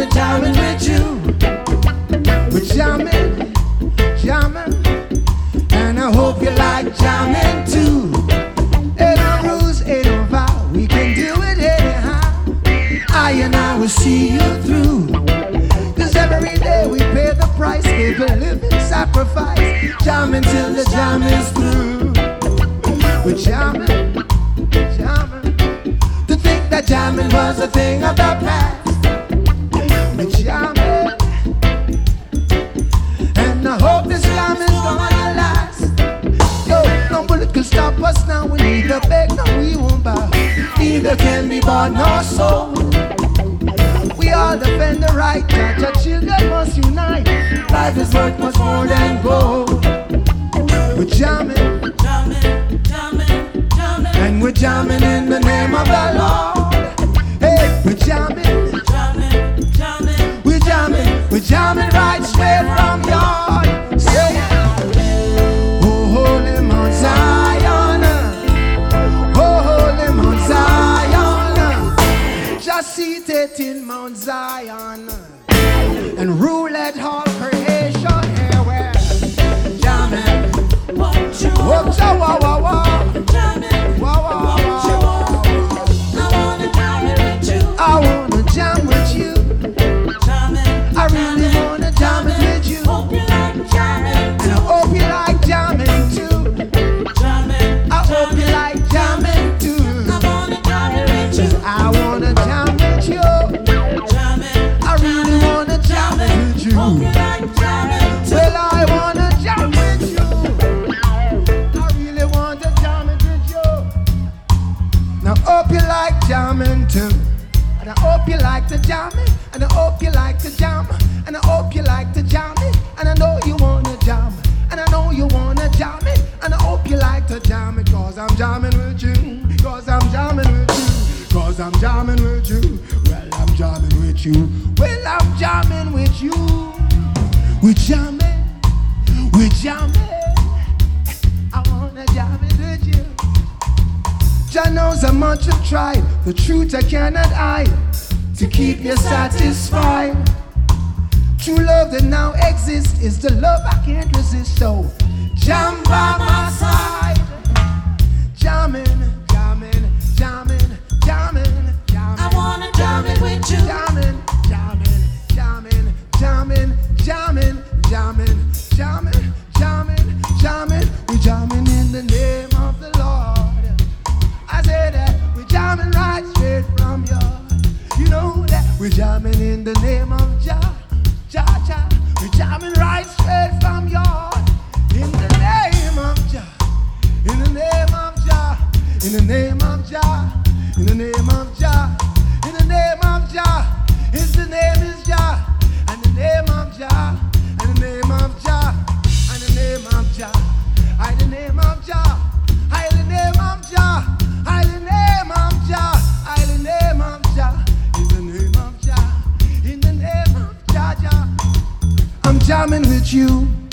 wanna jamming with you. We're jamming, jamming, and I hope you like jamming too. Ain't no rules, ain't no vow, we can do it anyhow. I and I will see you through. Cause every day we pay the price, give a living sacrifice. Jamming till the jam is through. We're jamming, jamming. To think that jamming was a thing of the past. We're jamming, and I hope this jam is gonna last. Yo, no bullet can stop us now. We neither beg, no we won't bow. Neither can be bought nor sold. We all defend the right. Our children must unite. Life is worth much more than gold. We're jamming, jamming, jamming, jamming, and we're jamming in the name of the Lord. Hey, we're jamming, jamming, jamming, we're jamming right straight from yard. Say, oh holy Mount Zion, oh holy Mount Zion, just seated in Mount Zion, and rule at all creation. Here we're jamming. Whoa, whoa, whoa, whoa. Jamming. Whoa, whoa, whoa. I wanna jam with you. I wanna jam with you. Jamming. I really wanna jam with you. Hope you like jamming. And I hope you like jamming too. Jamming. I hope you like jamming too. I wanna jam with you. I wanna jam with you. Jamming. I really wanna jam with you. Hope you like jamming too. Well, I wanna jam with you. Now hope you like jamming too. And I hope you like the jamming. And I hope you like the jam. And I hope you like the jamming. And I know you wanna jam. And I know you wanna jam it. And I hope you like to jam it. Cause I'm jamming with you. Cause I'm jamming with you. Cause I'm jamming with you. Well, I'm jamming with you. Well, I'm jamming with you. We're jamming. We're jamming. I wanna jam it with you. Jah knows how much I've tried, the truth I cannot hide, to keep you satisfied. True love that now exists is the love I can't resist. So jam by my side, jamming, jamming, jamming, jamming, jamming. I wanna jam it with you. Jamming, jamming, jamming, jamming, jamming, jamming, jamming, jamming, jamming. We're jamming in the name of the Lord. I say that we're jamming right straight from your. You know that we're jamming in the name of Jah, Jah, Jah. We're jamming right straight from your. In the name of Jah, in the name of Jah, in the name of Jah, in the name of Jah, in the name of Jah. His name is Jah, and the name of Jah, and the name of Jah, and the name of Jah, and the name of Jah, and the name of Jah. I the name of Jah, I the name of Jah, in the name of Jah, in the name of Jah, Jah. I'm jamming with you.